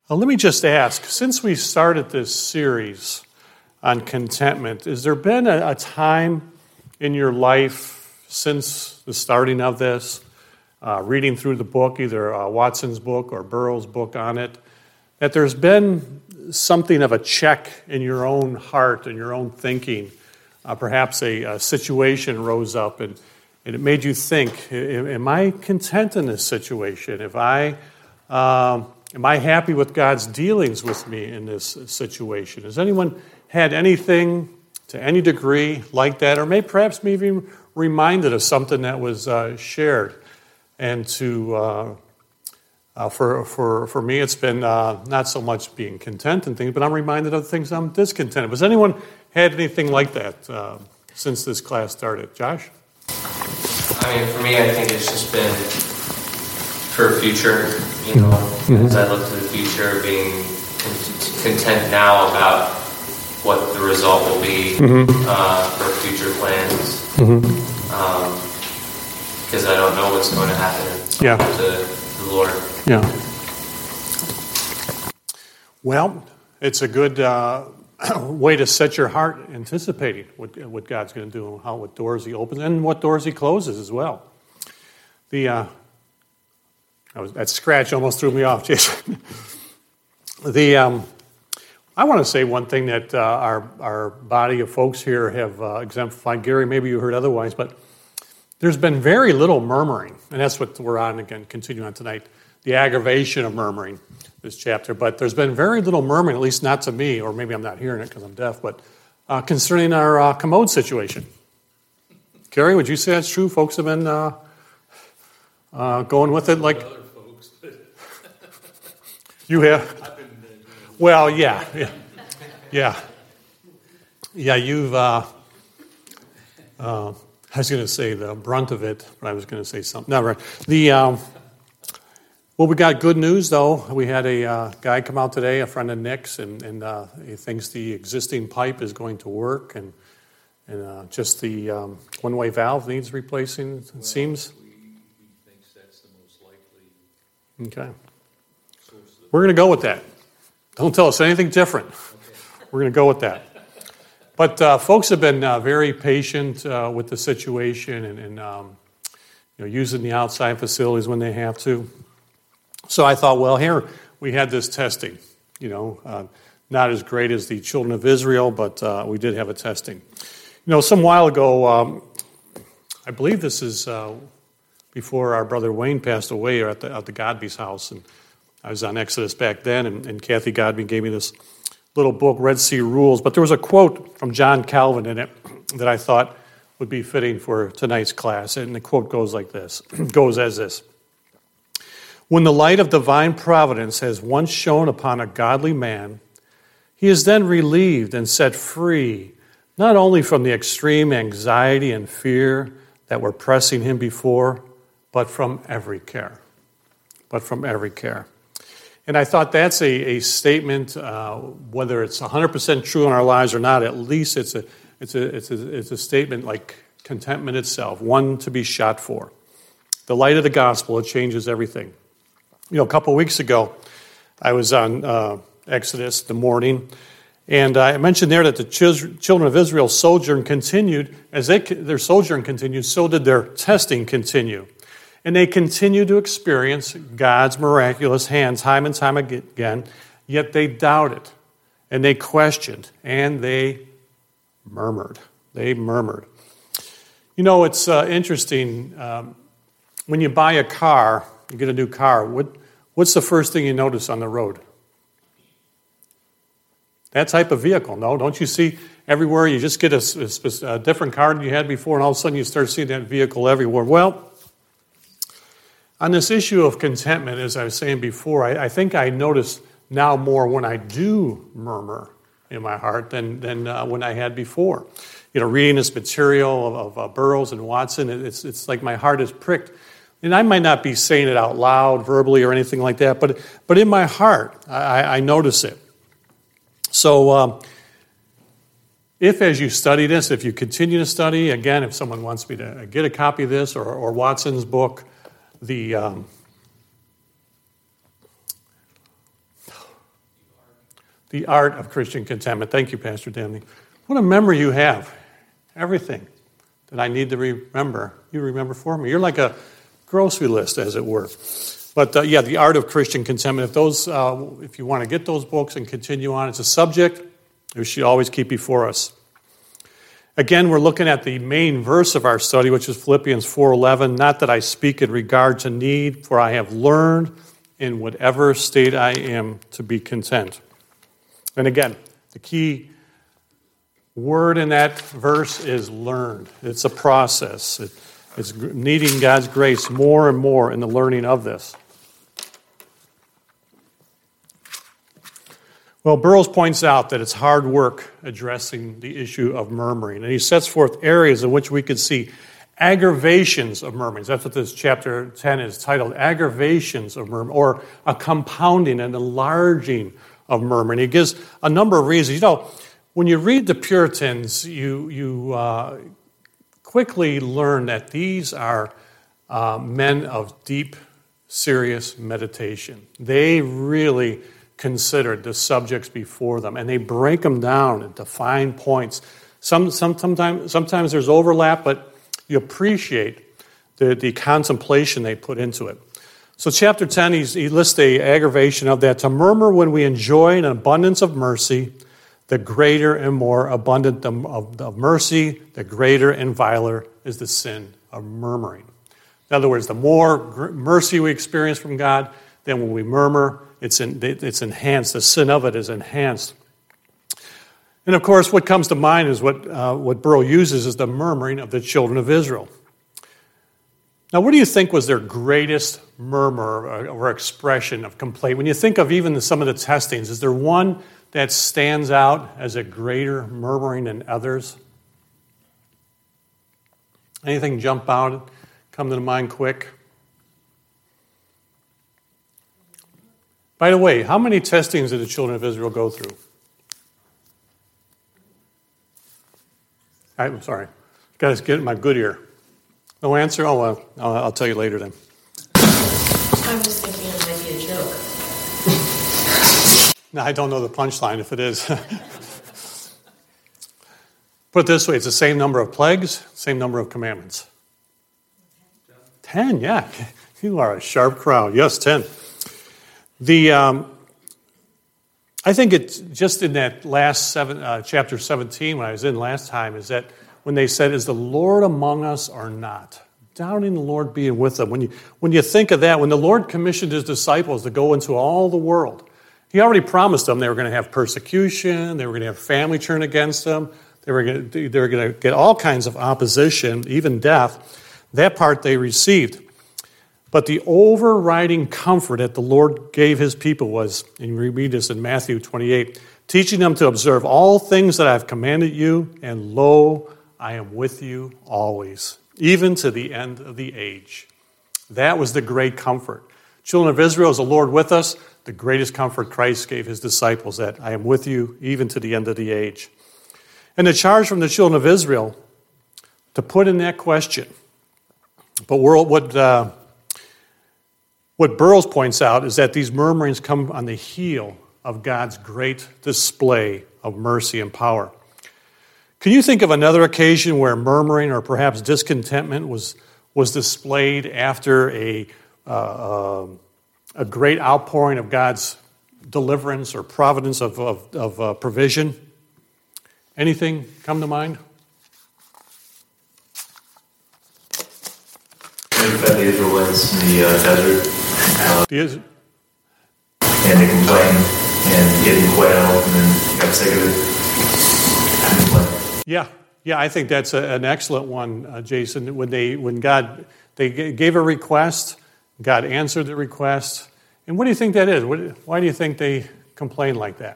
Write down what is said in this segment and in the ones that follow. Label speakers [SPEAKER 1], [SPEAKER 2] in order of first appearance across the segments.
[SPEAKER 1] Let me just ask, since we started this series on contentment, has there been a time in your life since the starting of this, reading through the book, either Watson's book or Burroughs' book on it, that there's been something of a check in your own heart and your own thinking? Perhaps a situation rose up and it made you think, am I content in this situation? Am I happy with God's dealings with me in this situation? Has anyone had anything to any degree like that, or perhaps maybe reminded of something that was shared? And for me, it's been not so much being content in things, but I'm reminded of things I'm discontented. Has anyone had anything like that since this class started? Josh?
[SPEAKER 2] I mean, for me, I think it's just been for future, as I look to the future, being content now about what the result will be for future plans. Because I don't know what's going to happen to the Lord.
[SPEAKER 1] Yeah. Well, it's a good way to set your heart anticipating what God's going to do, what doors He opens and what doors He closes as well. That scratch almost threw me off, Jason. I want to say one thing that our body of folks here have exemplified. Gary, maybe you heard otherwise, but there's been very little murmuring, and that's what we're on again, continuing on tonight, the aggravation of murmuring, this chapter. But there's been very little murmuring, at least not to me, or maybe I'm not hearing it because I'm deaf, but concerning our commode situation. Gary, would you say that's true? Folks have been going with it like... You have? Well, yeah. You've. I was going to say the brunt of it, but I was going to say something. No, right. Well, we got good news though. We had a guy come out today, a friend of Nick's, and he thinks the existing pipe is going to work, and just the one-way valve needs replacing. It seems.
[SPEAKER 3] We think that's the most likely.
[SPEAKER 1] Okay. We're going to go with that. Don't tell us anything different. We're going to go with that. But folks have been very patient with the situation and using the outside facilities when they have to. So I thought, well, here we had this testing. Not as great as the children of Israel, but we did have a testing. Some while ago, I believe this is before our brother Wayne passed away, or at the Godby's house, and I was on Exodus back then, and Kathy Godby gave me this little book, Red Sea Rules. But there was a quote from John Calvin in it that I thought would be fitting for tonight's class. And the quote goes like this. It goes as this. When the light of divine providence has once shone upon a godly man, he is then relieved and set free, not only from the extreme anxiety and fear that were pressing him before, but from every care. And I thought that's a statement, whether it's 100% true in our lives or not, at least it's a statement like contentment itself, one to be shot for. The light of the gospel, it changes everything. A couple weeks ago, I was on Exodus, the morning, and I mentioned there that the children of Israel's sojourn continued. As their sojourn continued, so did their testing continue. And they continue to experience God's miraculous hand time and time again, yet they doubted, and they questioned, and they murmured. It's interesting. When you buy a car, you get a new car, what's the first thing you notice on the road? That type of vehicle, no? Don't you see everywhere? You just get a different car than you had before, and all of a sudden you start seeing that vehicle everywhere. Well, on this issue of contentment, as I was saying before, I think I notice now more when I do murmur in my heart than when I had before. Reading this material of Burroughs and Watson, it's like my heart is pricked. And I might not be saying it out loud, verbally, or anything like that, but in my heart, I notice it. So if as you study this, if you continue to study, again, if someone wants me to get a copy of this or Watson's book, The art of Christian contentment. Thank you, Pastor Danley. What a memory you have. Everything that I need to remember, you remember for me. You're like a grocery list, as it were. But the art of Christian contentment. If you want to get those books and continue on, it's a subject we should always keep before us. Again, we're looking at the main verse of our study, which is Philippians 4:11. Not that I speak in regard to need, for I have learned in whatever state I am to be content. And again, the key word in that verse is learned. It's a process. It's needing God's grace more and more in the learning of this. Well, Burroughs points out that it's hard work addressing the issue of murmuring. And he sets forth areas in which we could see aggravations of murmurings. That's what this chapter 10 is titled, Aggravations of Murmuring, or a compounding and enlarging of murmuring. He gives a number of reasons. When you read the Puritans, you quickly learn that these are men of deep, serious meditation. They really considered the subjects before them, and they break them down into fine points. Sometimes there's overlap, but you appreciate the contemplation they put into it. So chapter 10, he lists the aggravation of that. To murmur when we enjoy an abundance of mercy, the greater and more abundant of mercy, the greater and viler is the sin of murmuring. In other words, the more mercy we experience from God, then when we murmur, it's enhanced. The sin of it is enhanced. And of course, what comes to mind is what Burrow uses is the murmuring of the children of Israel. Now, what do you think was their greatest murmur or expression of complaint? When you think of even some of the testings, is there one that stands out as a greater murmuring than others? Anything jump out, come to the mind quick? By the way, how many testings did the children of Israel go through? I'm sorry. Got to get my good ear. No answer? Oh, well, I'll tell you later then.
[SPEAKER 4] I was thinking it might be a joke.
[SPEAKER 1] No, I don't know the punchline if it is. Put it this way, it's the same number of plagues, same number of commandments. 10, yeah. You are a sharp crowd. Yes, 10. I think it's just in that last chapter 17, when I was in last time, is that when they said, is the Lord among us or not? Doubting the Lord being with them. When you think of that, when the Lord commissioned his disciples to go into all the world, he already promised them they were going to have persecution, they were going to have family turn against them, they were going to get all kinds of opposition, even death. That part they received. But the overriding comfort that the Lord gave his people was, and we read this in Matthew 28, teaching them to observe all things that I have commanded you, and lo, I am with you always, even to the end of the age. That was the great comfort. Children of Israel, is the Lord with us? The greatest comfort Christ gave his disciples, that I am with you even to the end of the age. And the charge from the children of Israel to put in that question. But what Burroughs points out is that these murmurings come on the heel of God's great display of mercy and power. Can you think of another occasion where murmuring or perhaps discontentment was displayed after a great outpouring of God's deliverance or providence of provision? Anything come to mind?
[SPEAKER 5] They fed the Israelites in the desert. And they complained and getting quail, and then got sick of it.
[SPEAKER 1] Yeah, I think that's an excellent one, Jason. When God gave a request, God answered the request. And what do you think that is? Why do you think they complain like that?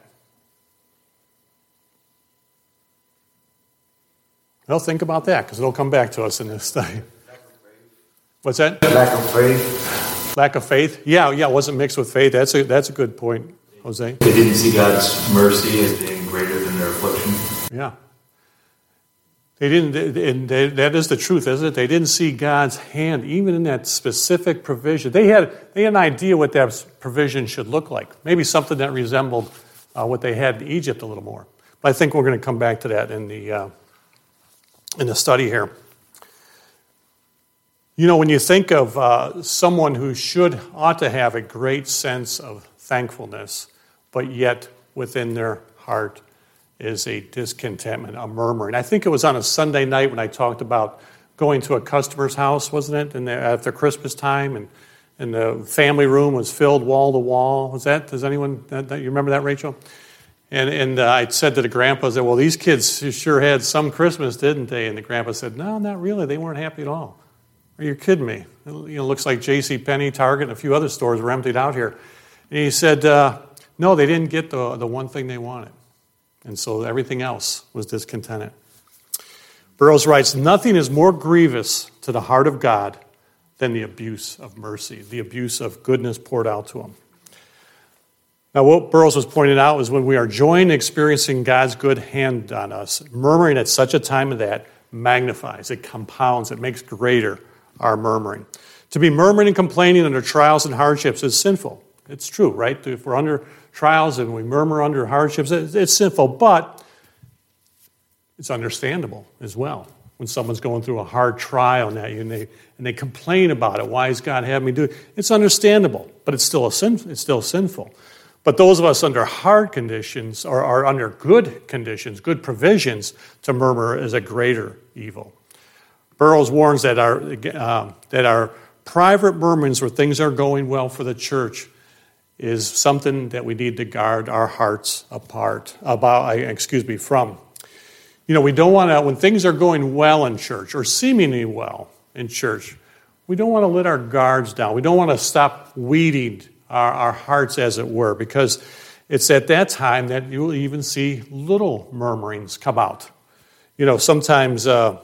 [SPEAKER 1] Well, think about that, because it'll come back to us in this study. What's that?
[SPEAKER 5] Lack of faith.
[SPEAKER 1] Lack of faith? Yeah, it wasn't mixed with faith. That's a good point, Jose.
[SPEAKER 5] They didn't see God's mercy as being greater than their affliction.
[SPEAKER 1] Yeah. They didn't, and that is the truth, isn't it? They didn't see God's hand, even in that specific provision. They had an idea what that provision should look like. Maybe something that resembled what they had in Egypt a little more. But I think we're going to come back to that in the study here. You know, when you think of someone who ought to have a great sense of thankfulness, but yet within their heart is a discontentment, a murmuring. I think it was on a Sunday night when I talked about going to a customer's house, wasn't it? And at the Christmas time, and the family room was filled wall to wall. Was that? Does anyone? You remember that, Rachel? And I said to the grandpa, well, these kids sure had some Christmas, didn't they? And the grandpa said, no, not really. They weren't happy at all. Are you kidding me? It looks like JCPenney, Target, and a few other stores were emptied out here. And he said, no, they didn't get the one thing they wanted. And so everything else was discontented. Burroughs writes, nothing is more grievous to the heart of God than the abuse of mercy, the abuse of goodness poured out to him. Now, what Burroughs was pointing out is when we are joined in experiencing God's good hand on us, murmuring at such a time as that magnifies, it compounds, it makes greater our murmuring. To be murmuring and complaining under trials and hardships is sinful. It's true, right? If we're under trials and we murmur under hardships, it's sinful, but it's understandable as well. When someone's going through a hard trial and they complain about it, why is God having me do it? It's understandable, but it's still sinful. But those of us under hard conditions or are under good conditions, good provisions, to murmur is a greater evil. Burroughs warns that our private murmurings where things are going well for the church is something that we need to guard our hearts from. You know, we don't want to, when things are going well in church or seemingly well in church, we don't want to let our guards down. We don't want to stop weeding our hearts, as it were, because it's at that time that you will even see little murmurings come out. You know, sometimes when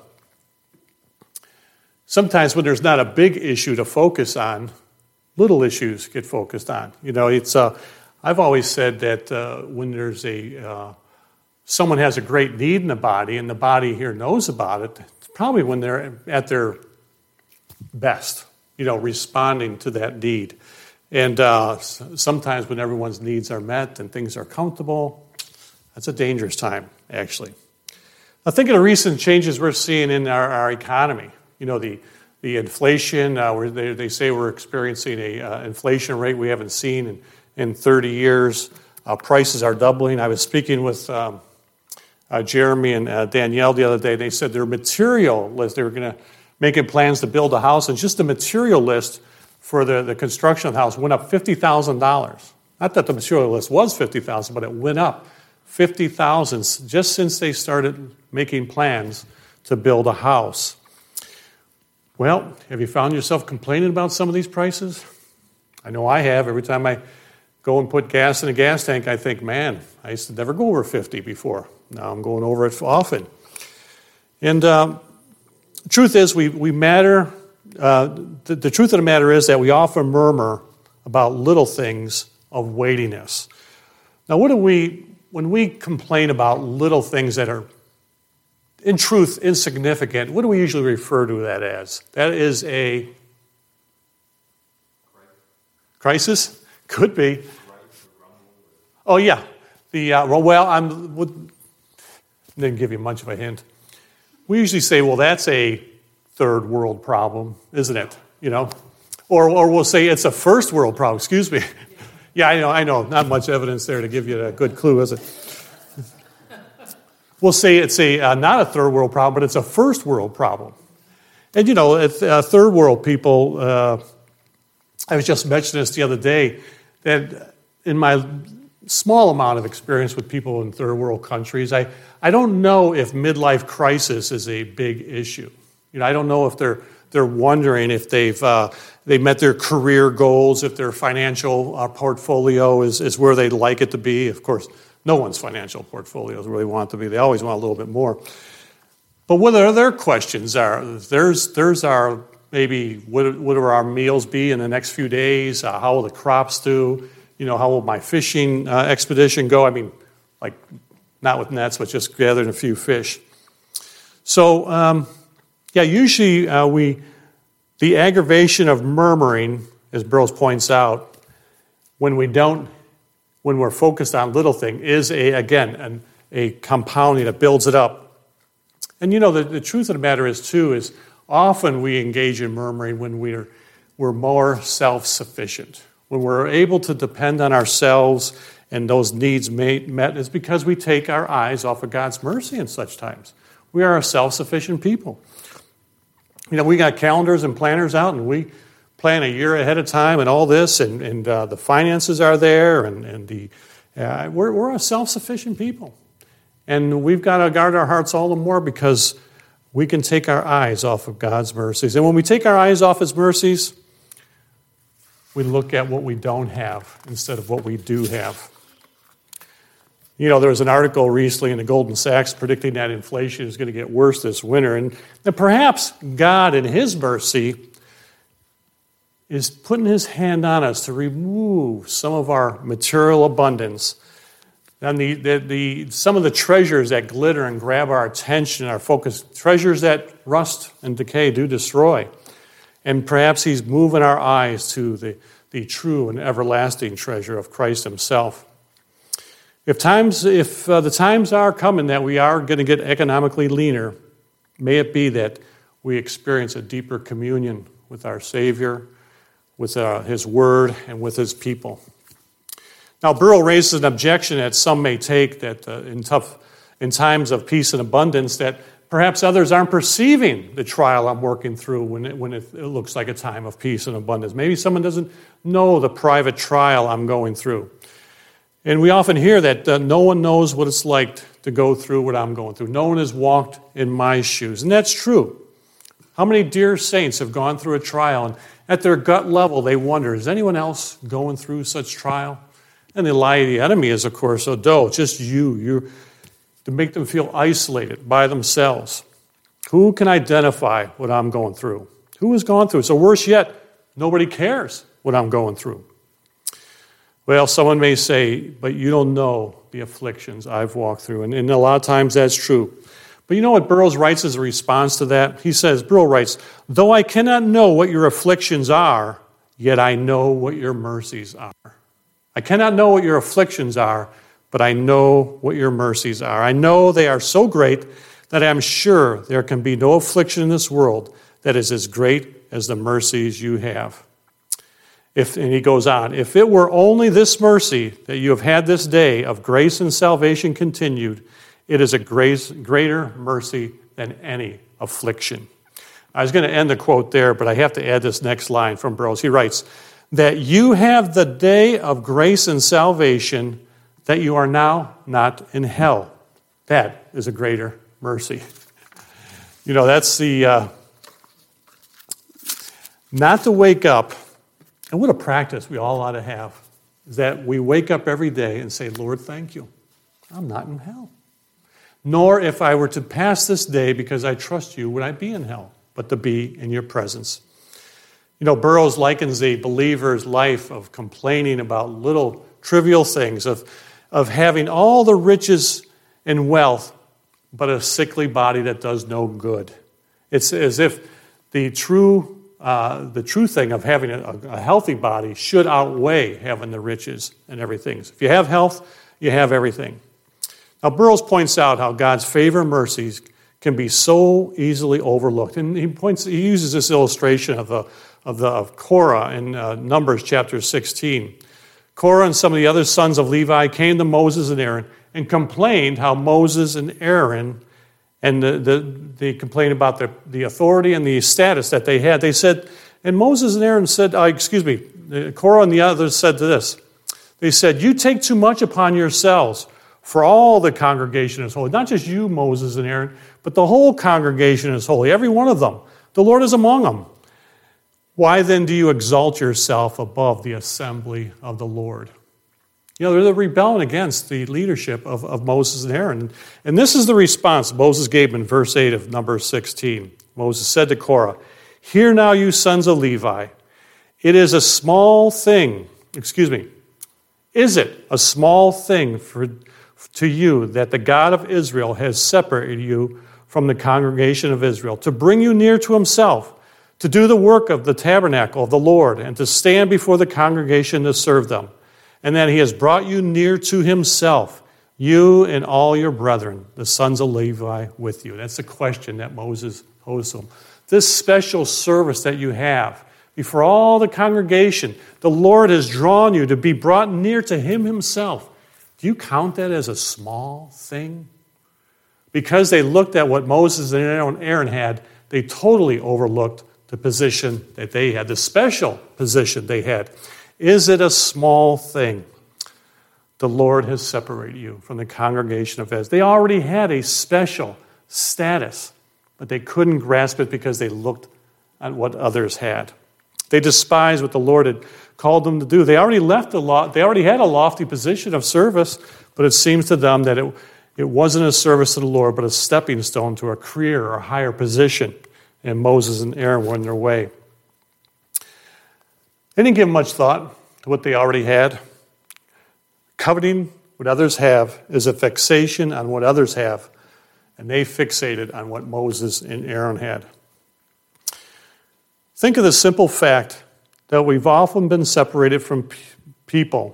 [SPEAKER 1] there's not a big issue to focus on, little issues get focused on. You know, it's I've always said that when there's someone has a great need in the body, and the body here knows about it, it's probably when they're at their best, you know, responding to that need. And sometimes when everyone's needs are met and things are comfortable, that's a dangerous time, actually. I think of the recent changes we're seeing in our economy. You know, the inflation, where they say we're experiencing a inflation rate we haven't seen in 30 years. Prices are doubling. I was speaking with Jeremy and Danielle the other day. They said their material list, they were going to making plans to build a house, and just the material list for the construction of the house went up $50,000. Not that the material list was $50,000, but it went up $50,000 just since they started making plans to build a house. Well, have you found yourself complaining about some of these prices? I know I have. Every time I go and put gas in a gas tank, I think, man, I used to never go over 50 before. Now I'm going over it often. And the truth is, we matter. The truth of the matter is that we often murmur about little things of weightiness. Now, when we complain about little things that are, in truth, insignificant, what do we usually refer to that as? That is a crisis? Could be. Oh, yeah. I didn't give you much of a hint. We usually say, well, that's a third world problem, isn't it? You know, or we'll say it's a first world problem. Excuse me. Yeah, I know. Not much evidence there to give you a good clue, is it? We'll say it's not a third world problem, but it's a first world problem. And you know, third world people. I was just mentioning this the other day that in my small amount of experience with people in third world countries, I don't know if midlife crisis is a big issue. You know, I don't know if they're wondering if they met their career goals, if their financial portfolio is where they'd like it to be. Of course, no one's financial portfolio is where they want it to be. They always want a little bit more. But what their questions are, there's our maybe what will our meals be in the next few days? How will the crops do? You know, how will my fishing expedition go? I mean, like not with nets, but just gathering a few fish. So. Usually the aggravation of murmuring, as Burroughs points out, when we don't when we're focused on little thing is, a compounding that builds it up. And the truth of the matter is often we engage in murmuring when we're more self-sufficient. When we're able to depend on ourselves and those needs met, is because we take our eyes off of God's mercy in such times. We are a self-sufficient people. We got calendars and planners out, and we plan a year ahead of time and all this, and the finances are there, and we're a self-sufficient people. And we've got to guard our hearts all the more because we can take our eyes off of God's mercies. And when we take our eyes off His mercies, we look at what we don't have instead of what we do have. There was an article recently in the Goldman Sachs predicting that inflation is going to get worse this winter. And that perhaps God, in His mercy, is putting His hand on us to remove some of our material abundance and some of the treasures that glitter and grab our attention, our focus, treasures that rust and decay do destroy. And perhaps He's moving our eyes to the true and everlasting treasure of Christ Himself. If the times are coming that we are going to get economically leaner, may it be that we experience a deeper communion with our Savior, with His Word, and with His people. Now, Burrell raises an objection that some may take that in times of peace and abundance, that perhaps others aren't perceiving the trial I'm working through when it looks like a time of peace and abundance. Maybe someone doesn't know the private trial I'm going through. And we often hear that no one knows what it's like to go through what I'm going through. No one has walked in my shoes. And that's true. How many dear saints have gone through a trial, and at their gut level they wonder, is anyone else going through such trial? And the lie of the enemy is, of course, just you, to make them feel isolated by themselves. Who can identify what I'm going through? Who has gone through it? So worse yet, nobody cares what I'm going through. Well, someone may say, but you don't know the afflictions I've walked through. And a lot of times that's true. But you know what Burroughs writes as a response to that? Burroughs writes, though I cannot know what your afflictions are, yet I know what your mercies are. I cannot know what your afflictions are, but I know what your mercies are. I know they are so great that I'm sure there can be no affliction in this world that is as great as the mercies you have. And he goes on, if it were only this mercy that you have had this day of grace and salvation continued, it is a greater mercy than any affliction. I was going to end the quote there, but I have to add this next line from Burroughs. He writes, that you have the day of grace and salvation, that you are now not in hell. That is a greater mercy. That's not to wake up. And what a practice we all ought to have, is that we wake up every day and say, Lord, thank you. I'm not in hell. Nor if I were to pass this day because I trust you, would I be in hell, but to be in your presence. Burroughs likens a believer's life of complaining about little trivial things, of having all the riches and wealth, but a sickly body that does no good. It's as if the true thing of having a healthy body should outweigh having the riches and everything. So if you have health, you have everything. Now, Burroughs points out how God's favor and mercies can be so easily overlooked. And he uses this illustration of Korah in Numbers chapter 16. Korah and some of the other sons of Levi came to Moses and Aaron and complained how Moses and Aaron, and they complained about the authority and the status that they had. They said, and Moses and Aaron said, Korah and the others said to this. They said, you take too much upon yourselves, for all the congregation is holy. Not just you, Moses and Aaron, but the whole congregation is holy, every one of them. The Lord is among them. Why then do you exalt yourself above the assembly of the Lord? They're rebelling against the leadership of Moses and Aaron. And this is the response Moses gave in verse 8 of Numbers 16. Moses said to Korah, hear now, you sons of Levi, it is a small thing, is it a small thing to you that the God of Israel has separated you from the congregation of Israel, to bring you near to himself, to do the work of the tabernacle of the Lord, and to stand before the congregation to serve them? and that he has brought you near to himself, you and all your brethren, the sons of Levi, with you. That's the question that Moses posed to them. This special service that you have before all the congregation, the Lord has drawn you to be brought near to him himself. Do you count that as a small thing? Because they looked at what Moses and Aaron had, they totally overlooked the position that they had, the special position they had. Is it a small thing? The Lord has separated you from the congregation of Israel. They already had a special status, but they couldn't grasp it because they looked at what others had. They despised what the Lord had called them to do. They already they already had a lofty position of service, but it seems to them that it wasn't a service to the Lord, but a stepping stone to a career or a higher position. And Moses and Aaron were in their way. They didn't give much thought to what they already had. Coveting what others have is a fixation on what others have, and they fixated on what Moses and Aaron had. Think of the simple fact that we've often been separated from people,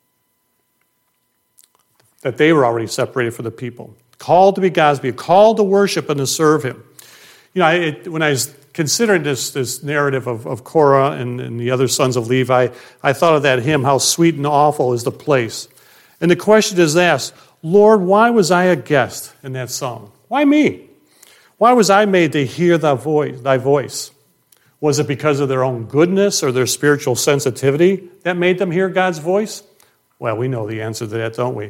[SPEAKER 1] that they were already separated from the people, called to be God's people, called to worship and to serve him. You know, when I was considering this narrative of Korah and the other sons of Levi, I thought of that hymn, How Sweet and Awful is the Place. And the question is asked, Lord, why was I a guest in that song? Why me? Why was I made to hear thy voice? Was it because of their own goodness or their spiritual sensitivity that made them hear God's voice? Well, we know the answer to that, don't we?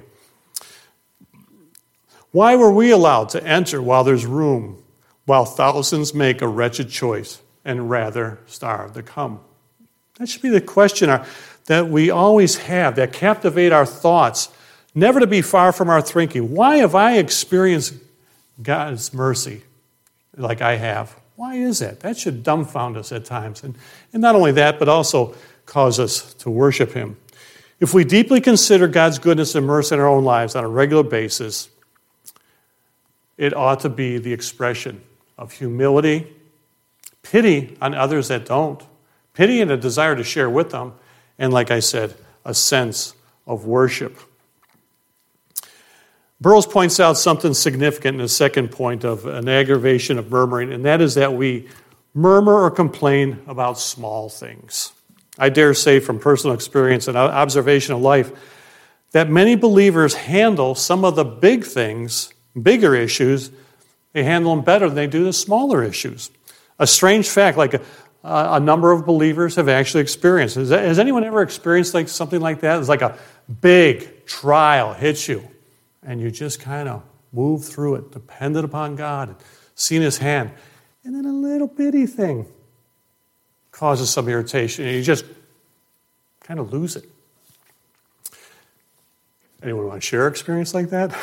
[SPEAKER 1] Why were we allowed to enter while there's room, while thousands make a wretched choice and rather starve to come? That should be the question that we always have, that captivate our thoughts, never to be far from our thinking. Why have I experienced God's mercy like I have? Why is that? That should dumbfound us at times. And not only that, but also cause us to worship him. If we deeply consider God's goodness and mercy in our own lives on a regular basis, it ought to be the expression of humility, pity on others that don't, pity and a desire to share with them, and like I said, a sense of worship. Burroughs points out something significant in the second point of an aggravation of murmuring, and that is that we murmur or complain about small things. I dare say from personal experience and observation of life that many believers handle some of the big things, bigger issues, they handle them better than they do the smaller issues. A strange fact, like a number of believers have actually experienced. Has anyone ever experienced like something like that? It's like a big trial hits you, and you just kind of move through it, dependent upon God, and seeing his hand. And then a little bitty thing causes some irritation, and you just kind of lose it. Anyone want to share an experience like that?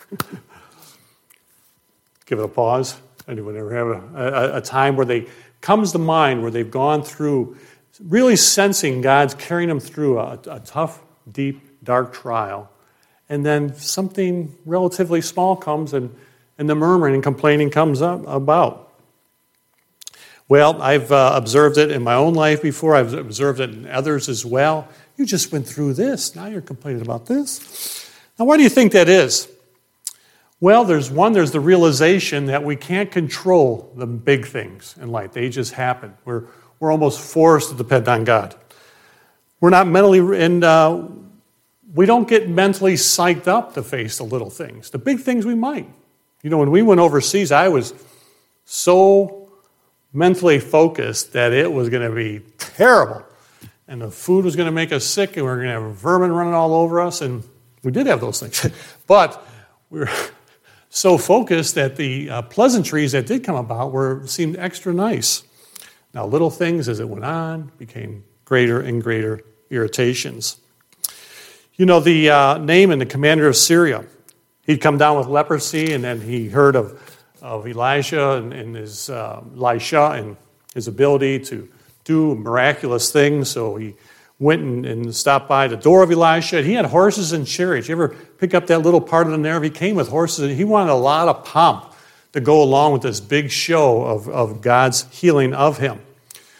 [SPEAKER 1] Give it a pause. Anyone ever have a time where they comes to mind where they've gone through really sensing God's carrying them through a tough, deep, dark trial, and then something relatively small comes and the murmuring and complaining comes up about? Well, I've observed it in my own life before. I've observed it in others as well. You just went through this. Now you're complaining about this. Now, why do you think that is? Well, there's the realization that we can't control the big things in life. They just happen. We're almost forced to depend on God. We're not mentally, and we don't get mentally psyched up to face the little things. The big things we might. You know, when we went overseas, I was so mentally focused that it was going to be terrible. And the food was going to make us sick, and we were going to have vermin running all over us. And we did have those things. But we were so focused that the pleasantries that did come about seemed extra nice. Now, little things as it went on became greater and greater irritations. You know, the Naaman, the commander of Syria, he'd come down with leprosy, and then he heard of Elisha and his Elisha and his ability to do miraculous things. So he went and stopped by the door of Elisha. He had horses and chariots. You ever pick up that little part of the narrative? He came with horses, and he wanted a lot of pomp to go along with this big show of God's healing of him.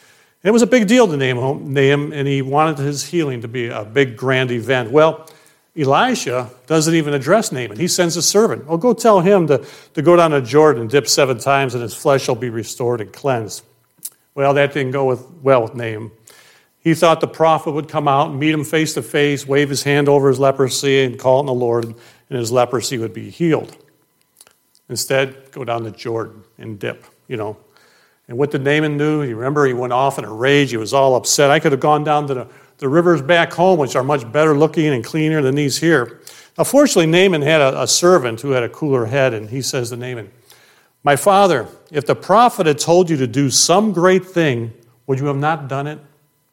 [SPEAKER 1] And it was a big deal to Nahum, and he wanted his healing to be a big, grand event. Well, Elisha doesn't even address Naaman. He sends a servant. Oh, go tell him to go down to Jordan and dip 7 times, and his flesh shall be restored and cleansed. Well, that didn't go well with Nahum. He thought the prophet would come out and meet him face to face, wave his hand over his leprosy, and call on the Lord, and his leprosy would be healed. Instead, go down to Jordan and dip, And what did Naaman do? You remember, he went off in a rage. He was all upset. I could have gone down to the rivers back home, which are much better looking and cleaner than these here. Now, fortunately, Naaman had a servant who had a cooler head, and he says to Naaman, "My father, if the prophet had told you to do some great thing, would you have not done it?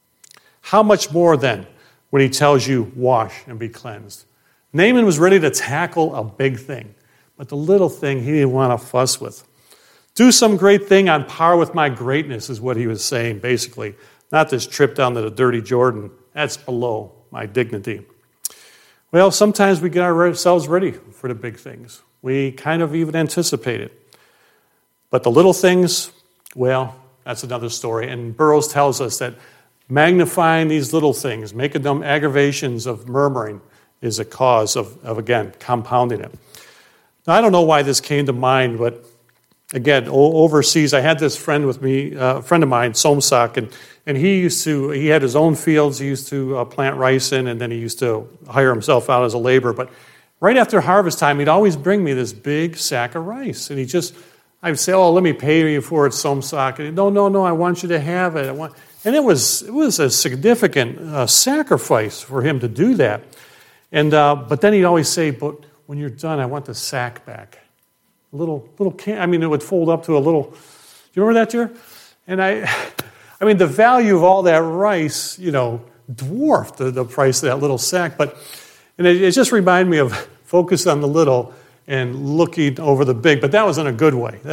[SPEAKER 1] How much more then when he tells you, wash and be cleansed?" Naaman was ready to tackle a big thing, but the little thing he didn't want to fuss with. Do some great thing on par with my greatness is what he was saying, basically. Not this trip down to the dirty Jordan. That's below my dignity. Well, sometimes we get ourselves ready for the big things. We kind of even anticipate it. But the little things, well, that's another story. And Burroughs tells us that magnifying these little things, making them aggravations of murmuring, is a cause of again, compounding it. Now, I don't know why this came to mind, but again, overseas, I had this friend with me, a friend of mine, Somsak, and he had his own fields. He used to plant rice in, and then he used to hire himself out as a laborer. But right after harvest time, he'd always bring me this big sack of rice. And I would say, "Oh, let me pay you for it, Somsak." And no, I want you to have it. And it was a significant sacrifice for him to do that. And but then he'd always say, "But when you're done, I want the sack back." A little can. I mean, it would fold up to a little. Do you remember that, dear? And I mean, the value of all that rice, dwarfed the price of that little sack. And it just reminded me of focus on the little and looking over the big. But that was in a good way.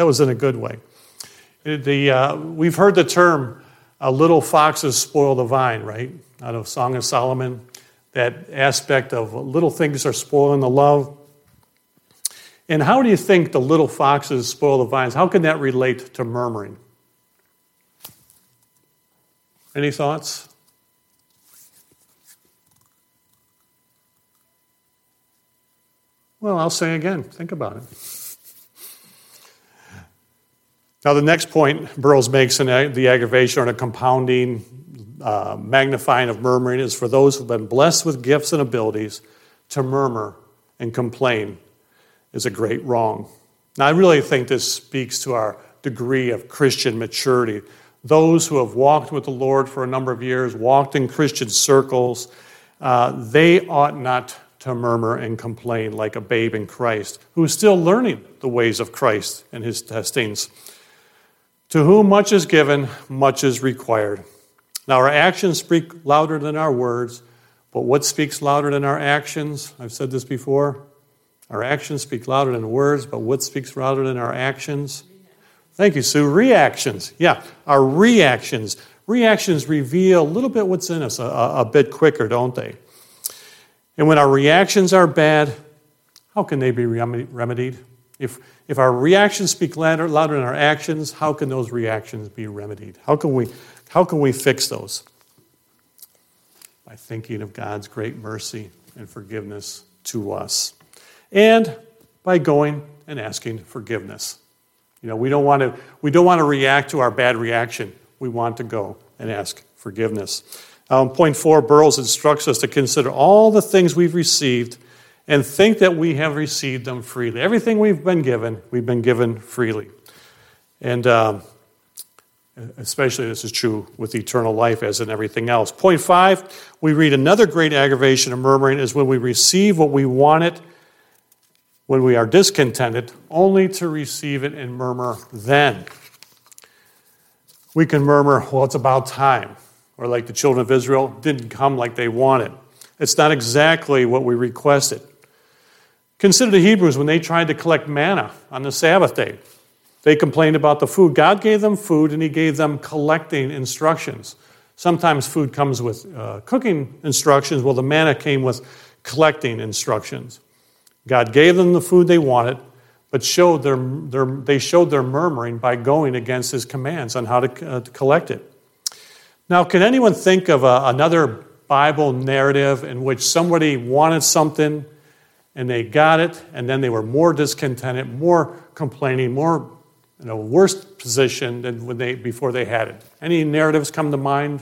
[SPEAKER 1] We've heard the term, "little foxes spoil the vine," right? Out of Song of Solomon. That aspect of little things are spoiling the love. And how do you think the little foxes spoil the vines? How can that relate to murmuring? Any thoughts? Well, I'll say again, think about it. Now, the next point Burroughs makes in the aggravation or the compounding, magnifying of murmuring is for those who have been blessed with gifts and abilities to murmur and complain is a great wrong. Now, I really think this speaks to our degree of Christian maturity. Those who have walked with the Lord for a number of years, walked in Christian circles, they ought not to murmur and complain like a babe in Christ, who is still learning the ways of Christ and his testings. To whom much is given, much is required. Now, our actions speak louder than our words, but what speaks louder than our actions? I've said this before. Our actions speak louder than words, but what speaks louder than our actions? Thank you, Sue. Reactions. Yeah, our reactions. Reactions reveal a little bit what's in us a bit quicker, don't they? And when our reactions are bad, how can they be remedied? If our reactions speak louder than our actions, how can those reactions be remedied? How can we fix those? By thinking of God's great mercy and forgiveness to us. And by going and asking forgiveness. We don't want to react to our bad reaction. We want to go and ask forgiveness. Point 4, Burroughs instructs us to consider all the things we've received and think that we have received them freely. Everything we've been given freely. And especially this is true with eternal life as in everything else. Point 5, we read another great aggravation of murmuring is when we receive what we wanted, when we are discontented, only to receive it and murmur then. We can murmur, well, it's about time. Or like the children of Israel, didn't come like they wanted. It's not exactly what we requested. Consider the Hebrews when they tried to collect manna on the Sabbath day. They complained about the food. God gave them food, and he gave them collecting instructions. Sometimes food comes with cooking instructions. Well, the manna came with collecting instructions. God gave them the food they wanted, but they showed their murmuring by going against his commands on how to collect it. Now, can anyone think of another Bible narrative in which somebody wanted something and they got it, and then they were more discontented, more complaining, more in a worse position than before they had it? Any narratives come to mind?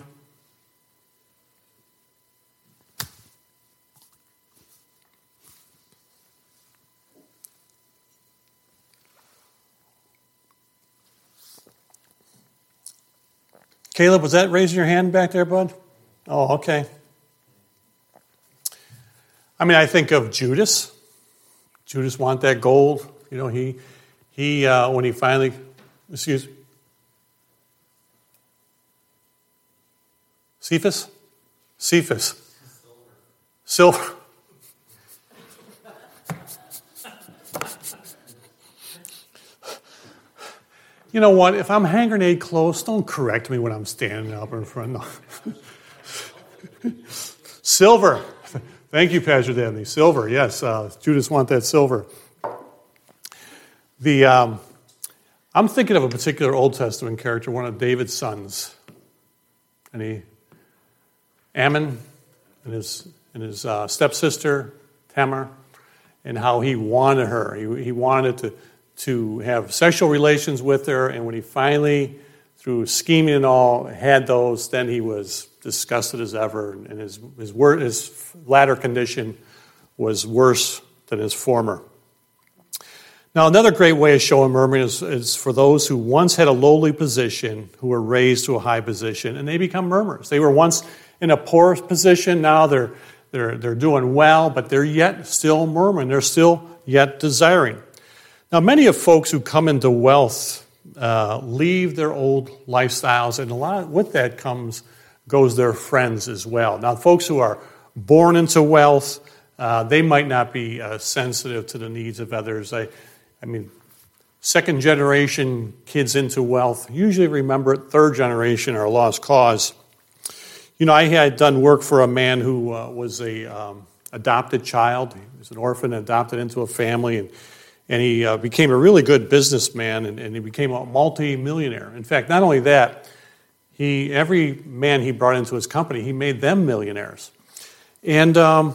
[SPEAKER 1] Caleb, was that raising your hand back there, bud? Oh, okay. I mean, I think of Judas. Judas wanted that gold. You know, he when he finally, Cephas? Silver. You know what? If I'm hand grenade close, don't correct me when I'm standing up in front. No. Silver. Thank you, Pastor Dabney. Silver, yes. Judas wanted that silver. I'm thinking of a particular Old Testament character, one of David's sons. Ammon and his stepsister, Tamar, and how he wanted her. He wanted to have sexual relations with her, and when he finally, through scheming and all, had those, then he was disgusted as ever, and his latter condition was worse than his former. Now, another great way of showing murmuring is for those who once had a lowly position, who were raised to a high position, and they become murmurers. They were once in a poor position, now they're doing well, but they're yet still murmuring. They're still yet desiring. Now, many of folks who come into wealth leave their old lifestyles, and a lot with that goes their friends as well. Now, folks who are born into wealth, they might not be sensitive to the needs of others. I mean, second generation kids into wealth usually remember it. Third generation are a lost cause. You know, I had done work for a man who was a adopted child. He was an orphan, adopted into a family, and he became a really good businessman, and he became a multi-millionaire. In fact, not only that, every man he brought into his company, he made them millionaires. And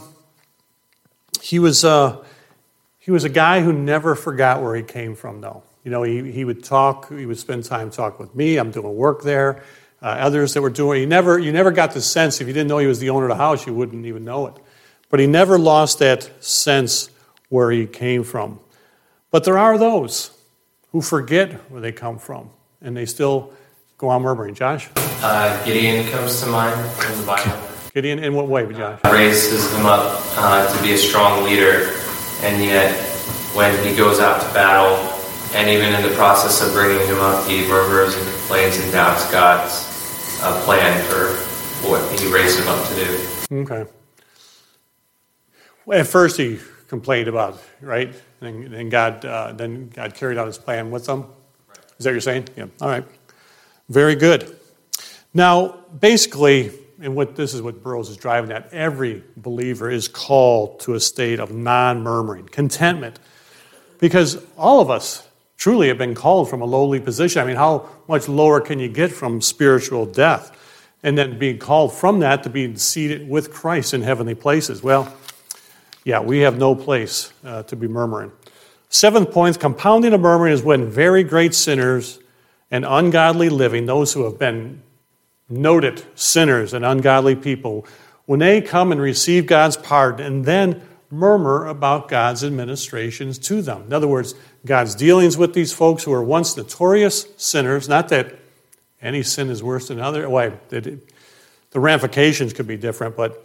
[SPEAKER 1] he was a guy who never forgot where he came from, though. You know, he would spend time talking with me. I'm doing work there. Others that were doing, you never got the sense, if you didn't know he was the owner of the house, you wouldn't even know it. But he never lost that sense where he came from. But there are those who forget where they come from, and they still go on murmuring. Josh?
[SPEAKER 2] Gideon comes to mind in the Bible.
[SPEAKER 1] Gideon, in what way, Josh?
[SPEAKER 2] Raises him up to be a strong leader, and yet when he goes out to battle, and even in the process of bringing him up, he murmurs and complains and doubts God's plan for what he raised him up to do. Okay. Well, at first he complained about it, right? And God carried out his plan with them. Is that what you're saying? Yeah. All right. Very good. Now, basically, and this is what Burroughs is driving at, every believer is called to a state of non-murmuring, contentment. Because all of us truly have been called from a lowly position. I mean, how much lower can you get from spiritual death? And then being called from that to be seated with Christ in heavenly places. Well, yeah, we have no place to be murmuring. Seventh point, compounding of murmuring is when very great sinners and ungodly living, those who have been noted sinners and ungodly people, when they come and receive God's pardon and then murmur about God's administrations to them. In other words, God's dealings with these folks who were once notorious sinners, not that any sin is worse than another. Well, the ramifications could be different, but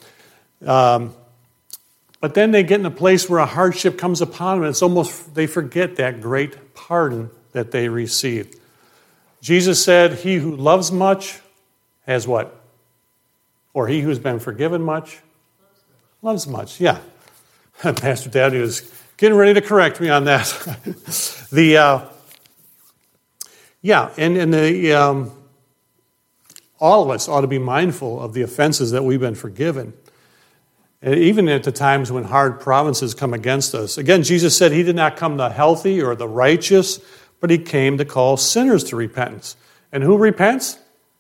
[SPEAKER 2] then they get in a place where a hardship comes upon them, and it's almost they forget that great pardon that they received. Jesus said, he who loves much has what? Or he who's been forgiven much loves much. Yeah. Pastor Daddy was getting ready to correct me on that. All of us ought to be mindful of the offenses that we've been forgiven. And even at the times when hard provinces come against us. Again, Jesus said he did not come the healthy or the righteous, but he came to call sinners to repentance. And who repents?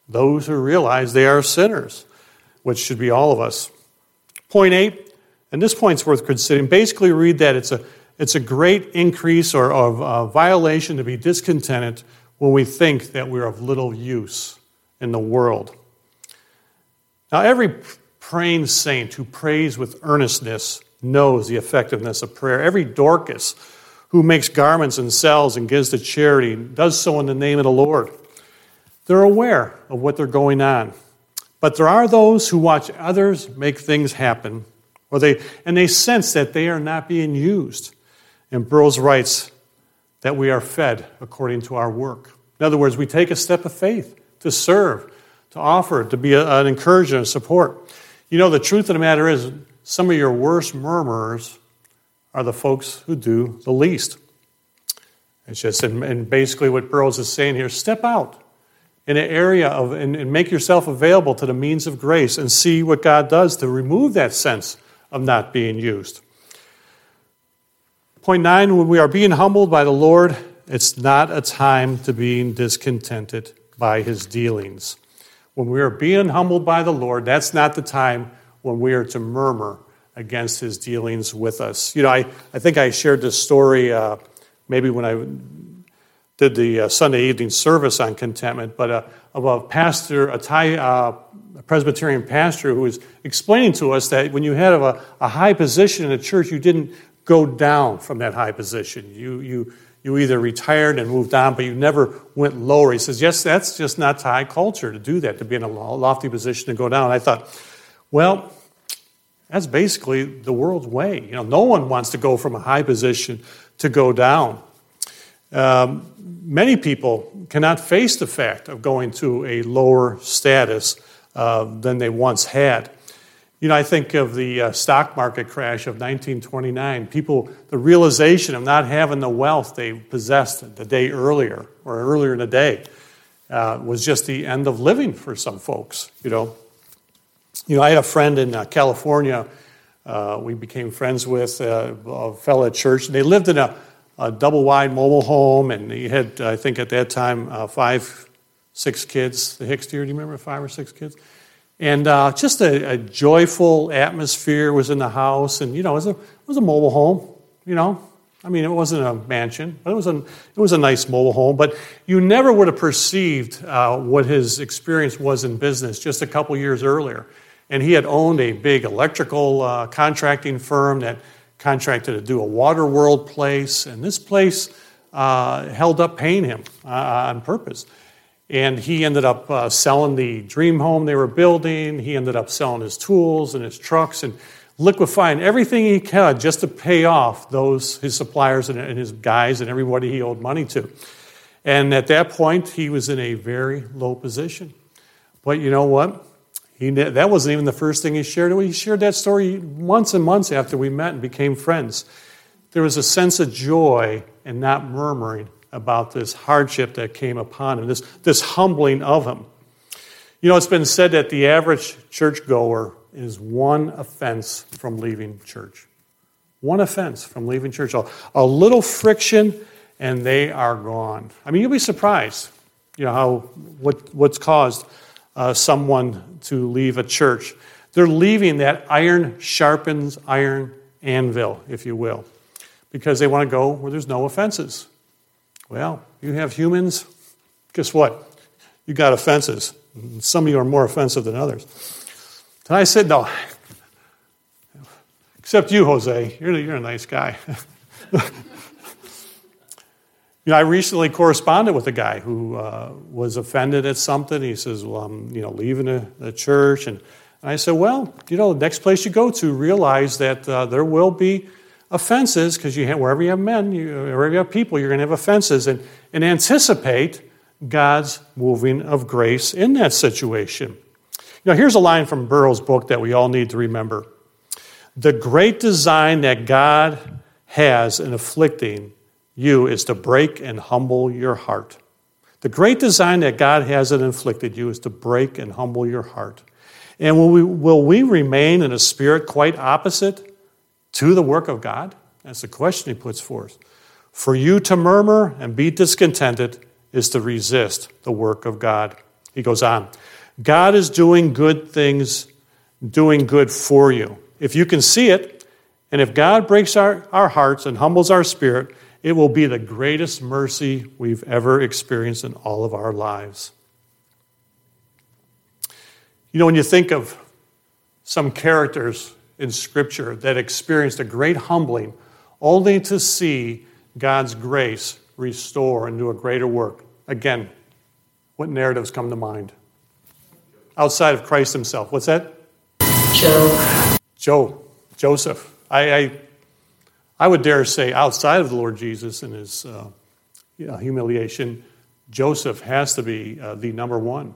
[SPEAKER 1] those who realize they are sinners, which should be all of us. Point 8, and this point's worth considering. Basically read that it's a great increase or a violation to be discontented when we think that we're of little use in the world. Now, every praying saint who prays with earnestness knows the effectiveness of prayer. Every Dorcas who makes garments and sells and gives to charity does so in the name of the Lord. They're aware of what they're going on. But there are those who watch others make things happen, and they sense that they are not being used. And Burroughs writes that we are fed according to our work. In other words, we take a step of faith to serve, to offer, to be an encouragement and support. You know, the truth of the matter is, some of your worst murmurers are the folks who do the least. It's just, and basically what Burroughs is saying here, step out in an area and make yourself available to the means of grace and see what God does to remove that sense of not being used. Point 9, when we are being humbled by the Lord, it's not a time to be discontented by his dealings. When we are being humbled by the Lord, that's not the time when we are to murmur against his dealings with us. You know, I think I shared this story maybe when I did the Sunday evening service on contentment, but of a pastor, a Thai Presbyterian pastor who was explaining to us that when you had a high position in a church, you didn't go down from that high position. You either retired and moved on, but you never went lower. He says, yes, that's just not Thai culture to do that, to be in a lofty position and go down. And I thought, well, that's basically the world's way. You know, no one wants to go from a high position to go down. Many people cannot face the fact of going to a lower status than they once had. You know, I think of the stock market crash of 1929. People, the realization of not having the wealth they possessed the day earlier or earlier in the day was just the end of living for some folks, you know. You know, I had a friend in California we became friends with, a fellow at church. They lived in a double-wide mobile home, and he had, I think at that time, 5, 6 kids. The Hicks, do you remember 5 or 6 kids? And just a joyful atmosphere was in the house, and, you know, it was a mobile home, you know. I mean, it wasn't a mansion, but it was a nice mobile home. But you never would have perceived what his experience was in business just a couple years earlier. And he had owned a big electrical contracting firm that contracted to do a Waterworld place, and this place held up paying him on purpose. And he ended up selling the dream home they were building. He ended up selling his tools and his trucks and liquefying everything he could just to pay off his suppliers and his guys and everybody he owed money to. And at that point, he was in a very low position. But you know what? That wasn't even the first thing he shared. He shared that story months and months after we met and became friends. There was a sense of joy and not murmuring about this hardship that came upon him, this humbling of him. You know, it's been said that the average churchgoer is one offense from leaving church. One offense from leaving church. A little friction, and they are gone. I mean, you'll be surprised, you know, what's caused someone to leave a church. They're leaving that iron sharpens iron anvil, if you will, because they want to go where there's no offenses. Well, you have humans, guess what? You got offenses. Some of you are more offensive than others. And I said, no, except you, Jose. You're a nice guy. You know, I recently corresponded with a guy who was offended at something. He says, well, I'm leaving the church. And I said, well, the next place you go to, realize that there will be offenses, because wherever you have men, wherever you have people, you're going to have offenses. And anticipate God's moving of grace in that situation. Here's a line from Burroughs' book that we all need to remember. The great design that God has in afflicting you is to break and humble your heart. The great design that God has in afflicted you is to break and humble your heart. And will we remain in a spirit quite opposite to the work of God? That's the question he puts forth. For you to murmur and be discontented is to resist the work of God He goes on. God is doing good things, doing good for you. If you can see it, and if God breaks our hearts and humbles our spirit, it will be the greatest mercy we've ever experienced in all of our lives. You know, when you think of some characters in Scripture that experienced a great humbling only to see God's grace restore and do a greater work, again, what narratives come to mind? Outside of Christ himself. What's that? Joseph. I would dare say outside of the Lord Jesus and his humiliation, Joseph has to be the number one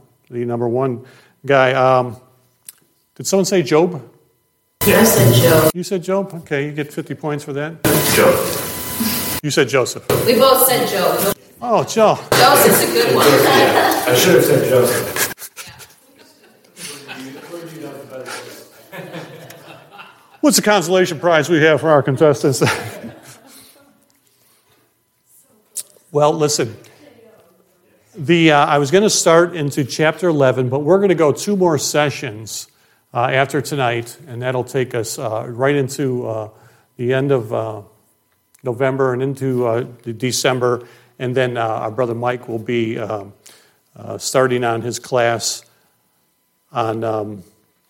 [SPEAKER 1] guy. Did someone say Job?
[SPEAKER 4] I said Job.
[SPEAKER 1] You said Job? Okay, you get 50 points for that.
[SPEAKER 5] Joe.
[SPEAKER 1] You said Joseph.
[SPEAKER 4] We both said Job.
[SPEAKER 1] Oh, Joe.
[SPEAKER 4] Joseph's a good one.
[SPEAKER 5] I should have said Joseph.
[SPEAKER 1] What's the consolation prize we have for our contestants? Well, listen. I was going to start into chapter 11, but we're going to go 2 more sessions after tonight, and that'll take us right into the end of November and into December, and then our brother Mike will be starting on his class on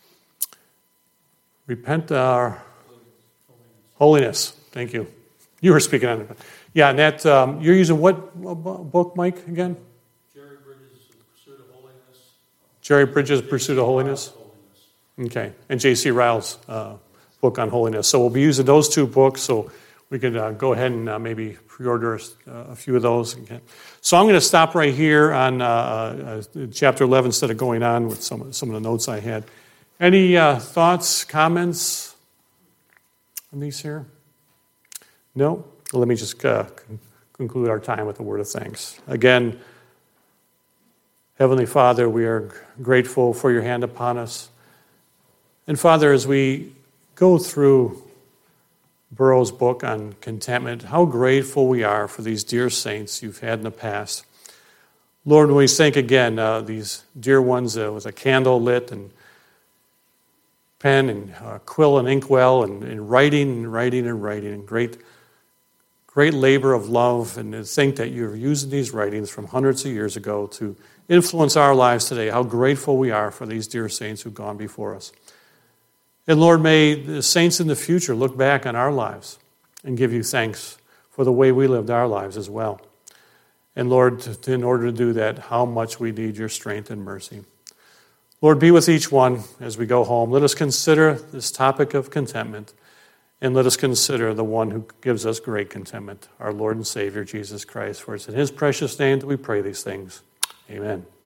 [SPEAKER 1] holiness. Thank you. You were speaking on it. Yeah, and that you're using what book, Mike, again?
[SPEAKER 3] Jerry Bridges' Pursuit of Holiness.
[SPEAKER 1] Jerry Bridges' Pursuit of Holiness. Okay, and J.C. Ryle's book on holiness. So we'll be using those 2 books, so we could go ahead and maybe pre-order a few of those. Okay. So I'm going to stop right here on chapter 11 instead of going on with some of the notes I had. Any thoughts, comments on these here? No? Well, let me just conclude our time with a word of thanks. Again, Heavenly Father, we are grateful for your hand upon us. And Father, as we go through Burroughs' book on contentment, how grateful we are for these dear saints you've had in the past. Lord, when we think again, these dear ones with a candle lit and pen and quill and inkwell and writing and great labor of love, and to think that you're using these writings from hundreds of years ago to influence our lives today. How grateful we are for these dear saints who've gone before us. And Lord, may the saints in the future look back on our lives and give you thanks for the way we lived our lives as well. And Lord, in order to do that, how much we need your strength and mercy. Lord, be with each one as we go home. Let us consider this topic of contentment, and let us consider the one who gives us great contentment, our Lord and Savior, Jesus Christ. For it's in his precious name that we pray these things. Amen.